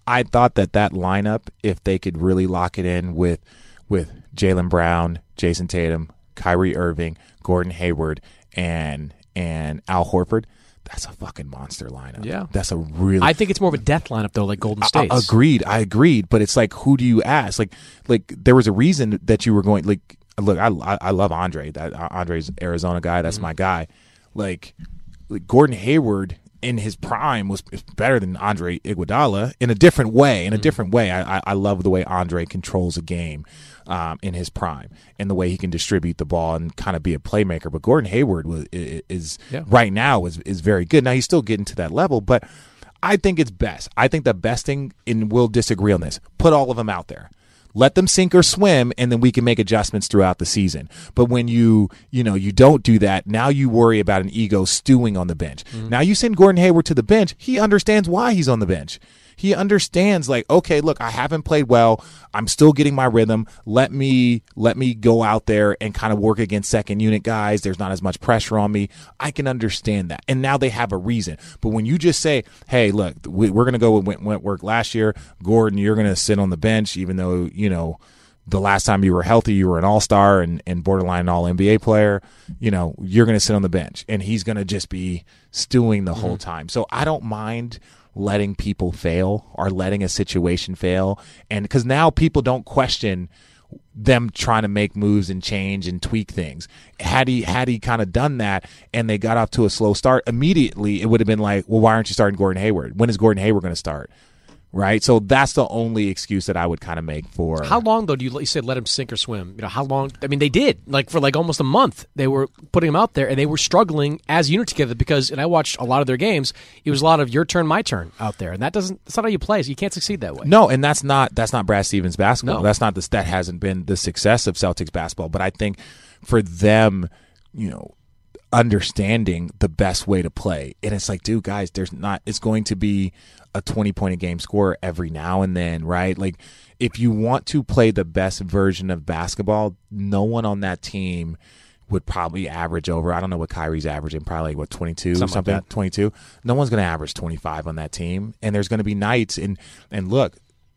I thought that that lineup, if they could really lock it in with with Jaylen Brown, Jason Tatum, Kyrie Irving, Gordon Hayward, and and Al Horford, that's a fucking monster lineup. Yeah. That's a really I think it's more of a death lineup, though, like Golden State. Agreed. I agreed. But it's like, who do you ask? Like, like there was a reason that you were going, like, look, I, I love Andre. That Andre's an Arizona guy. That's mm-hmm. my guy. Like, like, Gordon Hayward in his prime was better than Andre Iguodala in a different way. In a mm-hmm. different way. I, I, I love the way Andre controls a game um, in his prime and the way he can distribute the ball and kind of be a playmaker. But Gordon Hayward was, is yeah. right now is is very good. Now he's still getting to that level, but I think it's best. I think the best thing, and we'll disagree on this, put all of them out there. Let them sink or swim, and then we can make adjustments throughout the season. But when you, you know, you don't do that, now you worry about an ego stewing on the bench. Mm-hmm. Now you send Gordon Hayward to the bench. He understands why he's on the bench. He understands, like, okay, look, I haven't played well. I'm still getting my rhythm. Let me let me go out there and kind of work against second unit guys. There's not as much pressure on me. I can understand that. And now they have a reason. But when you just say, hey, look, we, we're going to go with Wentworth last year. Gordon, you're going to sit on the bench, even though, you know, the last time you were healthy, you were an all-star and, and borderline all N B A player. You know, you're going to sit on the bench. And he's going to just be stewing the mm-hmm. whole time. So I don't mind letting people fail or letting a situation fail. And because now people don't question them trying to make moves and change and tweak things. Had he had he kind of done that and they got off to a slow start, immediately it would have been like, well, why aren't you starting Gordon Hayward? When is Gordon Hayward going to start? Right? So that's the only excuse that I would kind of make for. How long, though, do you, you said let him sink or swim? You know, how long? I mean, they did. Like, for like almost a month, they were putting him out there, and they were struggling as a unit together because, and I watched a lot of their games, it was a lot of your turn, my turn out there. And that doesn't, that's not how you play. So you can't succeed that way. No, and that's not, that's not Brad Stevens basketball. No. That's not the, that hasn't been the success of Celtics basketball. But I think for them, you know, understanding the best way to play. And it's like, dude, guys, there's not, it's going to be a twenty point a game score every now and then, right? Like, if you want to play the best version of basketball, no one on that team would probably average over, I don't know what Kyrie's averaging, probably what, twenty-two, something, something like twenty-two. No one's going to average twenty-five on that team. And there's going to be nights, and and look,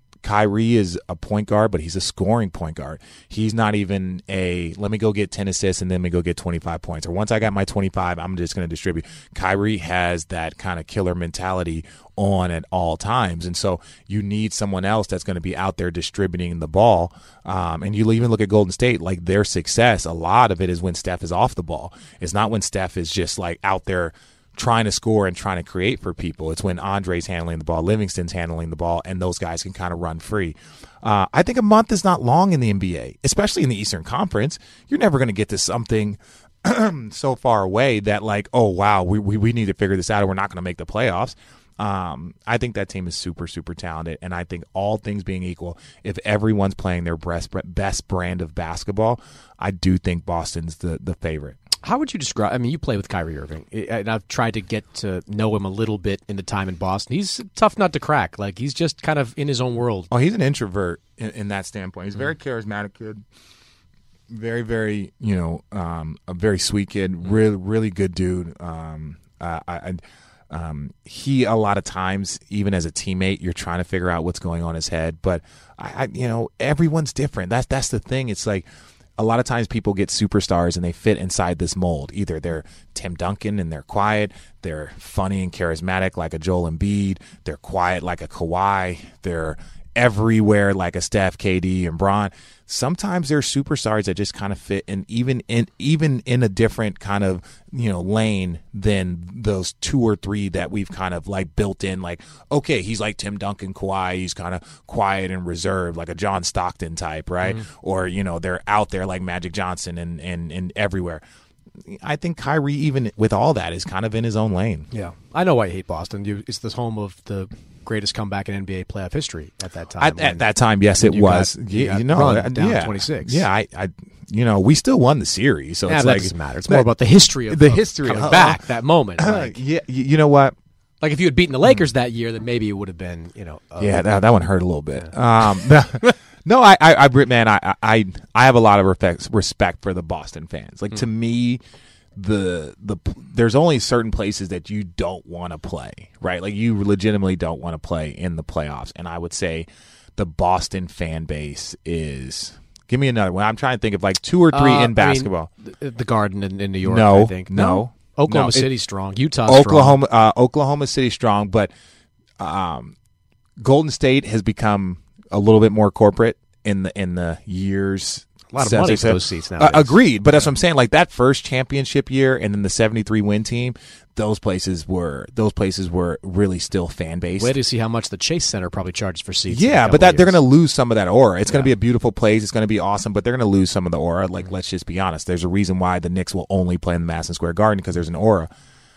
Kyrie is a point guard, but he's a scoring point guard. He's not even a, let me go get ten assists and then me go get twenty-five points. Or once I got my twenty-five, I'm just going to distribute. Kyrie has that kind of killer mentality on at all times. And so you need someone else that's going to be out there distributing the ball. Um, and you even look at Golden State, like their success, a lot of it is when Steph is off the ball. It's not when Steph is just like out there trying to score and trying to create for people. It's when Andre's handling the ball, Livingston's handling the ball, and those guys can kind of run free. Uh, I think a month is not long in the N B A, especially in the Eastern Conference. You're never going to get to something so far away that like, oh, wow, we, we, we need to figure this out or we're not going to make the playoffs. Um, I think that team is super, super talented, and I think all things being equal, if everyone's playing their best, best brand of basketball, I do think Boston's the, the favorite. How would you describe, I mean, you play with Kyrie Irving, and I've tried to get to know him a little bit in the time in Boston. He's a tough nut to crack. Like, he's just kind of in his own world. Oh, he's an introvert in, in that standpoint. He's a very charismatic kid. Very, very, you know, um, a very sweet kid. Really, really good dude. Um, uh, I, I Um, he, a lot of times, even as a teammate, you're trying to figure out what's going on in his head. But, I, I, you know, everyone's different. That's that's the thing. It's like a lot of times people get superstars and they fit inside this mold. Either they're Tim Duncan and they're quiet. They're funny and charismatic like a Joel Embiid. They're quiet like a Kawhi. They're everywhere like a Steph, K D, and Bron. Sometimes there's superstars that just kind of fit in even in even in a different kind of, you know, lane than those two or three that we've kind of like built in. Like, okay, he's like Tim Duncan, Kawhi. He's kind of quiet and reserved, like a John Stockton type, right? Mm-hmm. Or, you know, they're out there like Magic Johnson and and and everywhere. I think Kyrie, even with all that, is kind of in his own lane. Yeah, I know why you hate Boston. You, it's the home of the greatest comeback in N B A playoff history at that time. At, at that time, yes, it you was. Got, you, you know, run down yeah, twenty-six. Yeah, I, I, you know, we still won the series, so yeah, it's that like doesn't matter. It's more about the history of the of history coming of, back that moment. Like, yeah, you know what? Like if you had beaten the Lakers that year, then maybe it would have been, you know. Uh, yeah, that, that one hurt a little bit. Yeah. Um, no, I, I, I, man, I, I, I have a lot of respect, respect for the Boston fans. Like mm. to me, the the there's only certain places that you don't want to play, right? Like you legitimately don't want to play in the playoffs. And I would say the Boston fan base is. Give me another one. I'm trying to think of like two or three uh, in basketball. I mean, the, the Garden in, in New York. No, I think no, no. Oklahoma no, City's it, strong. Utah's Oklahoma, strong. uh, Oklahoma City strong, but um, Golden State has become a little bit more corporate in the in the years. A lot of money for those seats now. Uh, agreed, but that's what I'm saying. Like that first championship year, and then the seventy-three win team. Those places were those places were really still fan based. Wait to see how much the Chase Center probably charges for seats. Yeah, but that they're going to lose some of that aura. It's yeah. going to be a beautiful place. It's going to be awesome, but they're going to lose some of the aura. Like, let's just be honest. There's a reason why the Knicks will only play in the Madison Square Garden because there's an aura.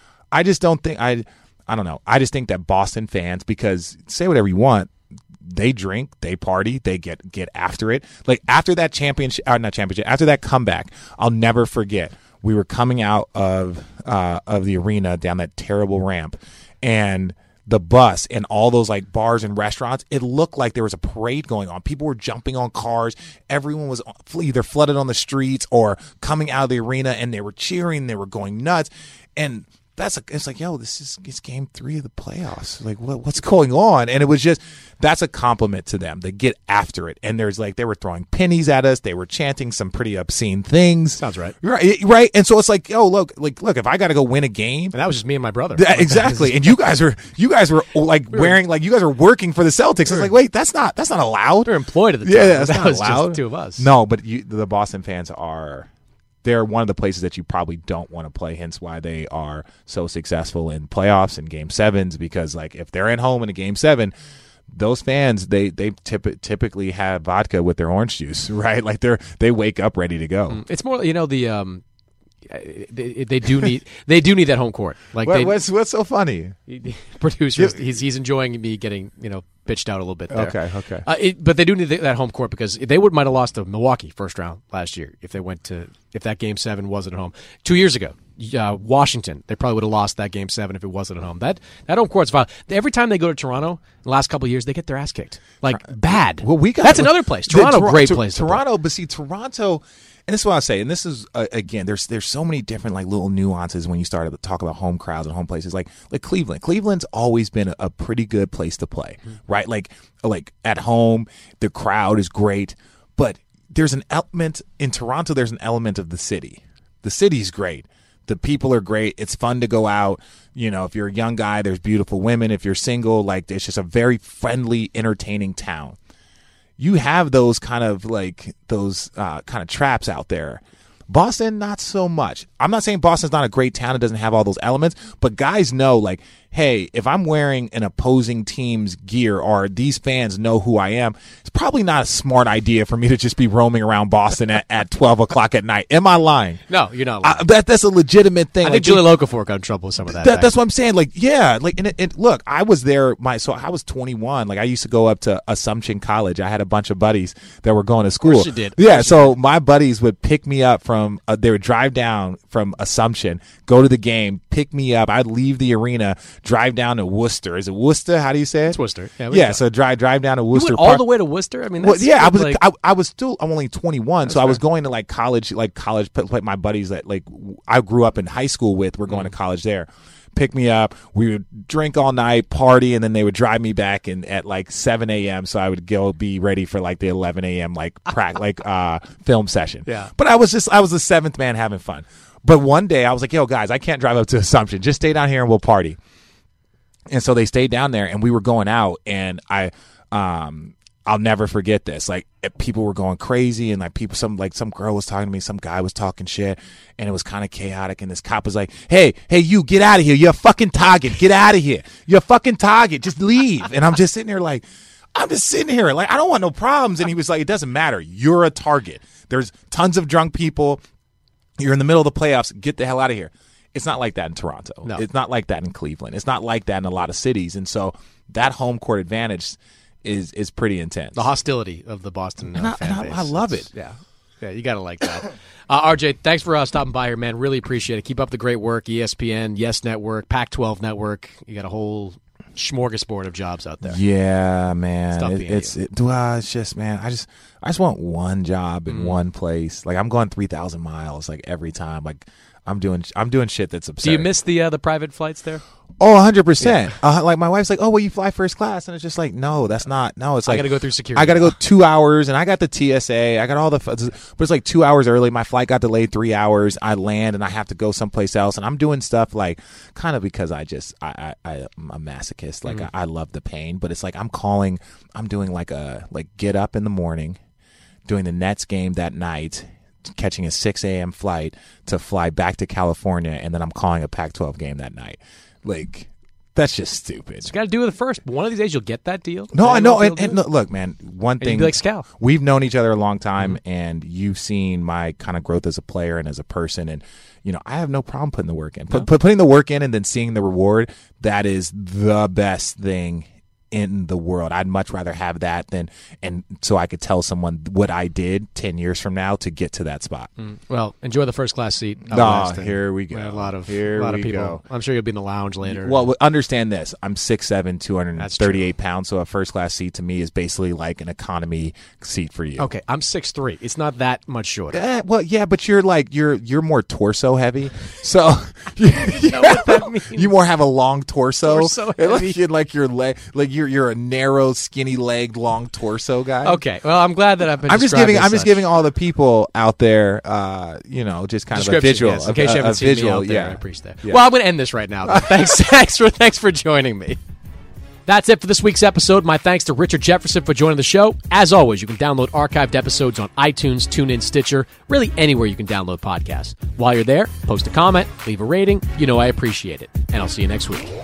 I just don't think I. I don't know. I just think that Boston fans, because say whatever you want, they drink, they party, they get get after it. Like after that championship, uh, not championship, after that comeback, I'll never forget. We were coming out of uh, of the arena down that terrible ramp, and the bus and all those like bars and restaurants, it looked like there was a parade going on. People were jumping on cars. Everyone was either flooded on the streets or coming out of the arena, and they were cheering. They were going nuts, and that's a, it's like, yo, this is it's game three of the playoffs. Like, what what's going on? And it was just that's a compliment to them. They get after it, and there's like they were throwing pennies at us. They were chanting some pretty obscene things. Sounds right, right, right. And so it's like, yo, look, like, look, if I got to go win a game, and that was just me and my brother, that, exactly. And you guys were you guys were like wearing like you guys were working for the Celtics. It's like, wait, that's not that's not allowed. We're employed at the time. Yeah, that's that not was allowed. Just two of us. No, but you, the Boston fans are. They're one of the places that you probably don't want to play, hence why they are so successful in playoffs and game sevens, because like if they're at home in a game seven, those fans, they they typ- typically have vodka with their orange juice, right? Like they're they wake up ready to go. It's more, you know, the um, they, they do need they do need that home court. Like what, they, what's what's so funny? Producers, he's he's enjoying me getting you know pitched out a little bit there. Okay, okay. Uh, it, but they do need that home court because they would might have lost to Milwaukee first round last year if they went to if that game seven wasn't at home. Two years ago, uh, Washington, they probably would have lost that game seven if it wasn't at home. That that home court's fine. Every time they go to Toronto, the last couple of years, they get their ass kicked. Like bad. Well, we got that's another place. Toronto, Tor- great to- place. Toronto, but see, Toronto. And this is what I say, and this is uh, again, there's there's so many different like little nuances when you start to talk about home crowds and home places. Like like Cleveland, Cleveland's always been a, a pretty good place to play, mm-hmm. right? Like like at home, the crowd is great, but there's an element in Toronto. There's an element of the city. The city's great. The people are great. It's fun to go out. You know, if you're a young guy, there's beautiful women. If you're single, like it's just a very friendly, entertaining town. You have those kind of like those uh, kind of traps out there. Boston, not so much. I'm not saying Boston's not a great town. It doesn't have all those elements, but guys know like, hey, if I'm wearing an opposing team's gear or these fans know who I am, it's probably not a smart idea for me to just be roaming around Boston at, at twelve o'clock at night. Am I lying? No, you're not lying. Uh, that, that's a legitimate thing. I like, think Julie Okafor got in trouble with some of that. that that's what I'm saying. Like, yeah, like, and, it, and look, I was there. My so I was twenty-one. Like, I used to go up to Assumption College. I had a bunch of buddies that were going to school. Of course you did. Of Yeah, so my buddies would pick me up from. Uh, they would drive down from Assumption, go to the game, pick me up. I'd leave the arena, drive down to Worcester. Is it Worcester? How do you say it? It's Worcester. Yeah. Yeah. So drive drive down to Worcester. You went all Park. the way to Worcester. I mean, Well, that's yeah, I was like, I, I was still I'm only twenty-one, That's so I was fair. going to like college, like college. Like my buddies that like I grew up in high school with were going Mm. to college there. Pick me up. We would drink all night, party, and then they would drive me back in at like seven a.m. So I would go be ready for like the eleven a.m. like prac like uh film session. Yeah. But I was just I was the seventh man having fun. But one day I was like, yo, guys, I can't drive up to Assumption. Just stay down here and we'll party. And so they stayed down there, and we were going out, and I, um, I'll never forget this. Like people were going crazy, and like people, some like some girl was talking to me, some guy was talking shit, and it was kind of chaotic. And this cop was like, "Hey, hey, you get out of here! You're a fucking target! Get out of here! You're a fucking target! Just leave!" And I'm just sitting there like, I'm just sitting here like I don't want no problems. And he was like, "It doesn't matter. You're a target. There's tons of drunk people. You're in the middle of the playoffs. Get the hell out of here." It's not like that in Toronto. No. It's not like that in Cleveland. It's not like that in a lot of cities. And so that home court advantage is is pretty intense. The hostility of the Boston uh, And I- fan and I- base. I love It's- it. Yeah. Yeah, you got to like that. uh, R J, thanks for uh, stopping by here, man. Really appreciate it. Keep up the great work. E S P N, Yes Network, Pac twelve Network. You got a whole smorgasbord of jobs out there. Yeah, man. Stuff It, being it's you. it, well, it's just man. I just I just want one job in Mm. one place. Like I'm going three thousand miles like every time. Like I'm doing I'm doing shit that's absurd. Do you miss the uh, the private flights there? Oh, one hundred percent. Uh, like my wife's like, oh, well, you fly first class. And it's just like, no, that's not. No, it's like. I got to go through security. I got to go two hours and I got the T S A. I got all the. But it's like two hours early. My flight got delayed three hours. I land and I have to go someplace else. And I'm doing stuff like kind of because I just, I, I, I, I'm a masochist. Like mm-hmm. I, I love the pain. But it's like I'm calling, I'm doing like a, like get up in the morning, doing the Nets game that night, catching a six a.m. flight to fly back to California. And then I'm calling a Pac twelve game that night. Like, that's just stupid. You got to do it first. One of these days, you'll get that deal. No, I know. And, and look, look, man, one and thing. You'd be like Scal. We've known each other a long time, mm-hmm. and you've seen my kind of growth as a player and as a person. And, you know, I have no problem putting the work in. Put, no. put, putting the work in and then seeing the reward, that is the best thing in the world. I'd much rather have that than, and so I could tell someone what I did ten years from now to get to that spot. Mm. Well, enjoy the first class seat. Oh, here we go. A lot of, here a lot we of people. Go. I'm sure you'll be in the lounge later. Well, understand this. I'm six seven, two hundred thirty-eight pounds, so a first class seat to me is basically like an economy seat for you. Okay, I'm six three. It's not that much shorter. Uh, well, yeah, but you're like you're you're more torso heavy, so you, you know what that means. You more have a long torso. Torso heavy. Like, you're like your leg, like you're you're a narrow, skinny legged, long torso guy. Okay, well, I'm glad that I've been. I'm just giving. I'm such. just giving all the people out there, uh, you know, just kind of a visual. Yes, in case a, you haven't a seen visual, me out there, yeah. I appreciate that. Yeah. Well, I'm going to end this right now. Though. Thanks, thanks for thanks for joining me. That's it for this week's episode. My thanks to Richard Jefferson for joining the show. As always, you can download archived episodes on iTunes, TuneIn, Stitcher, really anywhere you can download podcasts. While you're there, post a comment, leave a rating. You know I appreciate it. And I'll see you next week.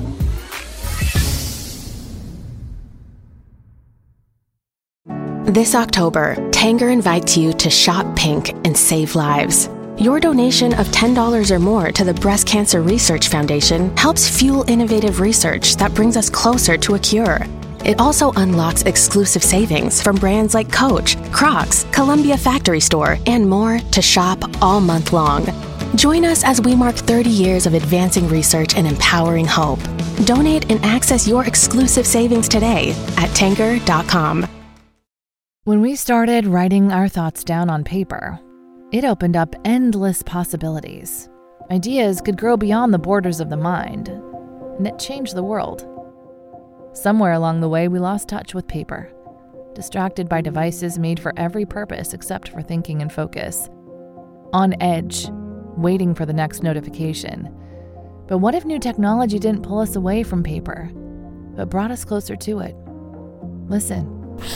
This October, Tanger invites you to shop pink and save lives. Your donation of ten dollars or more to the Breast Cancer Research Foundation helps fuel innovative research that brings us closer to a cure. It also unlocks exclusive savings from brands like Coach, Crocs, Columbia Factory Store, and more to shop all month long. Join us as we mark thirty years of advancing research and empowering hope. Donate and access your exclusive savings today at tanger dot com. When we started writing our thoughts down on paper, it opened up endless possibilities. Ideas could grow beyond the borders of the mind, and it changed the world. Somewhere along the way, we lost touch with paper, distracted by devices made for every purpose except for thinking and focus. On edge, waiting for the next notification. But what if new technology didn't pull us away from paper, but brought us closer to it? Listen.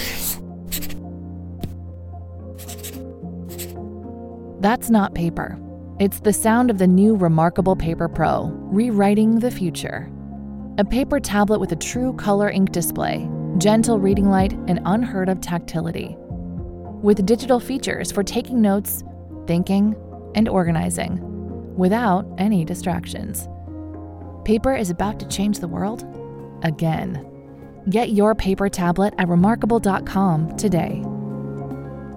That's not paper. It's the sound of the new Remarkable Paper Pro, rewriting the future. A paper tablet with a true color ink display, gentle reading light, and unheard of tactility. With digital features for taking notes, thinking, and organizing, without any distractions. Paper is about to change the world again. Get your paper tablet at remarkable dot com today.